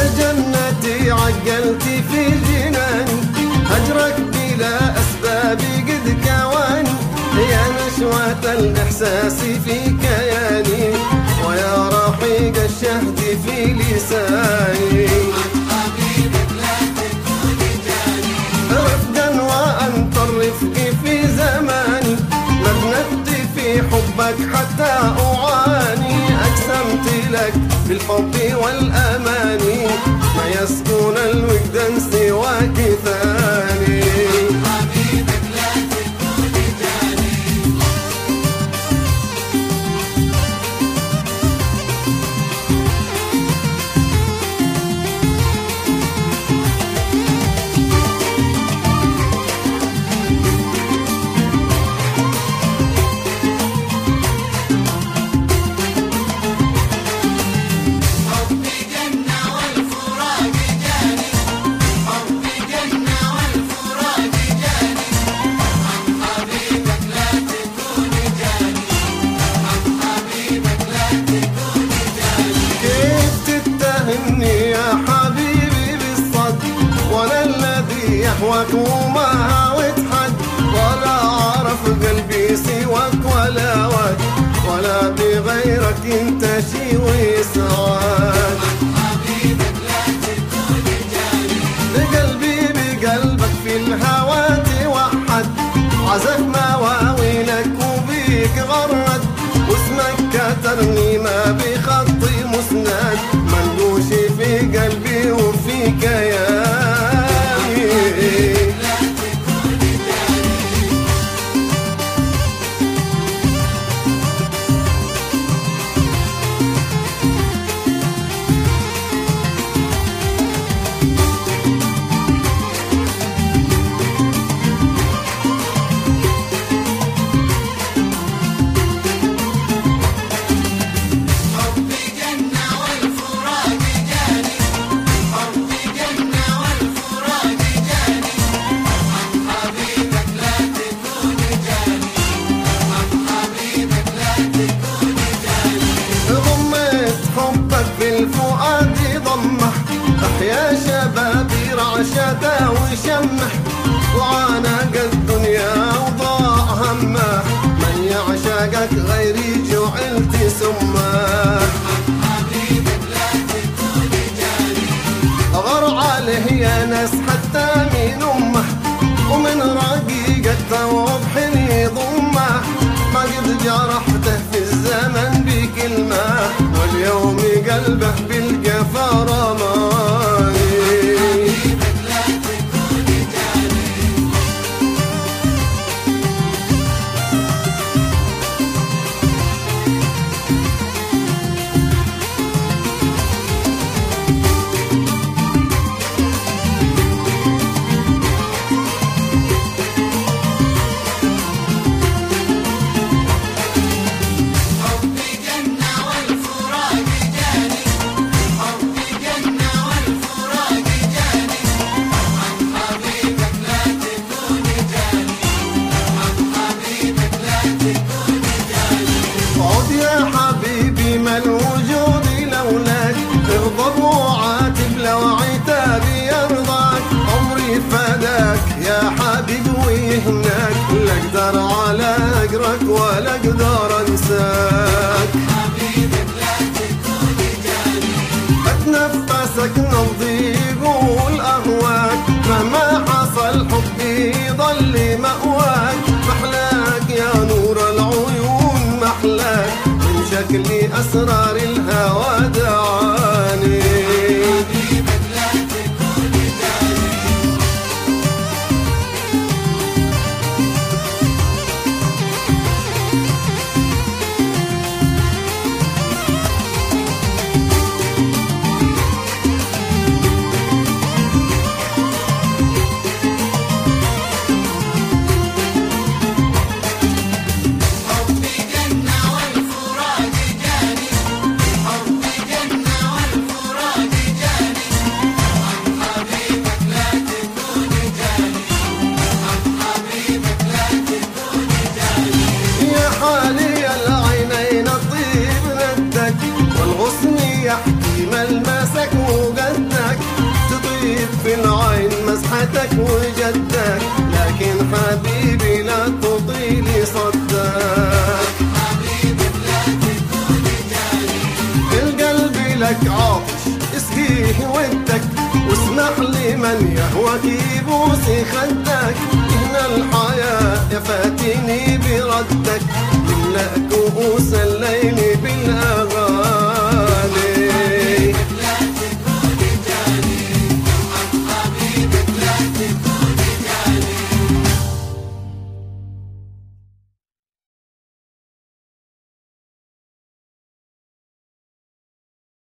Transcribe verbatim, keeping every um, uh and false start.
جنتي عقلتي في جناني، هجرك بلا أسباب قد كواني، يا نشوة الإحساس في كياني، ويا رحيق الشهد في لساني. رفقا وأنت الرفق في زماني، مبنت في حبك حتى أعاني، أقسمت لك بالحب والأماني، ما يسكن الوجدان سواك ثاني. حبيبك لا تكون جاني. يحوك وما هاوت حد، ولا عرف قلبي سواك ولا ود، ولا بغيرك انت شي ويسعد. حبيبك لا تكون جاني. بقلبي بقلبك في الهوى توحد، عزف مواويلك وبيك غرد، واسمك كترني ما بخطي مسند، منقوش في قلبي وفي كياني. الفؤاد ضمه أحيا شبابي رعشته وشمح، وعانق الدنيا وضاع همه، من يعشقك غيري جعلت سمه. حبيبك لا تكون جاني. غر عليه يا ناس حتى من أمه، ومن رقيقته وبحني ضمه، ما قد جرحته في الزمن بكلمه، واليوم قلبه بالقفا رماني. حبيبك لا تكون جاني. اغضب وعاتب لو عتابي يرضاك، عمري فداك يا حبيب ويهناك، لا اقدر على اجرك ولا اقدر انساك. حبيبك لا تكون جاني. اتنفسك نبضي يقول اهواك، مهما حصل حبي ضل مأواك، محلاك يا نور العيون محلاك، من شكلي اسرار الهوى دعاني. حبيبك لا تكون جاني. حبي جنة والفراق جاني، حبي جنة جدك وجدك، لكن حبيبي لا تطيلي صدك. حبيبي لا تكوني جاني، القلب لك عاطش اسقيه ودك، واسمح لمن يهواك يبوس خدك. هنا الحياة يا فاتني بردك،